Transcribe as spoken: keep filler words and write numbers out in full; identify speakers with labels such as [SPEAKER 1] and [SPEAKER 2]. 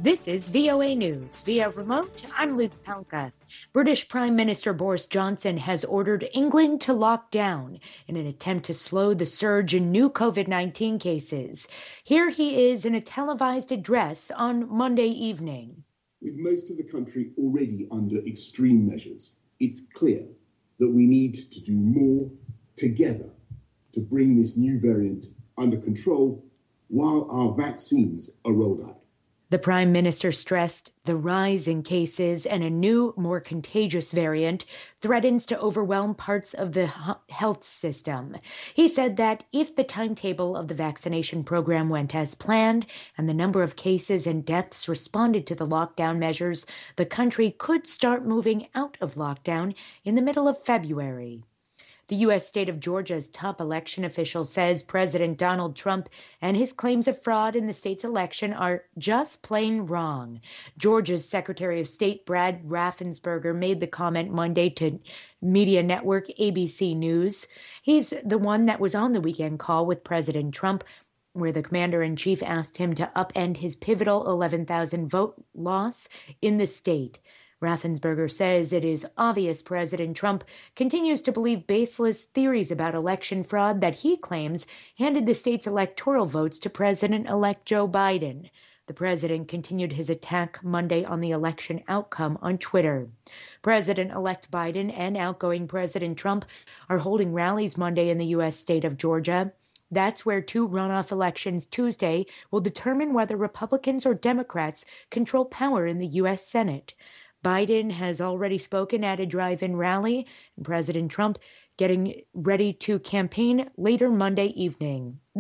[SPEAKER 1] This is V O A News. Via remote, I'm Liz Palka. British Prime Minister Boris Johnson has ordered England to lock down in an attempt to slow the surge in new COVID nineteen cases. Here he is in a televised address on Monday evening.
[SPEAKER 2] With most of the country already under extreme measures, it's clear that we need to do more together to bring this new variant under control while our vaccines are rolled out.
[SPEAKER 1] The Prime Minister stressed the rise in cases and a new, more contagious variant threatens to overwhelm parts of the health system. He said that if the timetable of the vaccination program went as planned and the number of cases and deaths responded to the lockdown measures, the country could start moving out of lockdown in the middle of February. The U S state of Georgia's top election official says President Donald Trump and his claims of fraud in the state's election are just plain wrong. Georgia's Secretary of State Brad Raffensperger made the comment Monday to media network A B C News. He's the one that was on the weekend call with President Trump, where the commander-in-chief asked him to upend his pivotal eleven thousand vote loss in the state. Raffensperger says it is obvious President Trump continues to believe baseless theories about election fraud that he claims handed the state's electoral votes to President-elect Joe Biden. The president continued his attack Monday on the election outcome on Twitter. President-elect Biden and outgoing President Trump are holding rallies Monday in the U S state of Georgia. That's where two runoff elections Tuesday will determine whether Republicans or Democrats control power in the U S Senate. Biden has already spoken at a drive-in rally, and President Trump getting ready to campaign later Monday evening.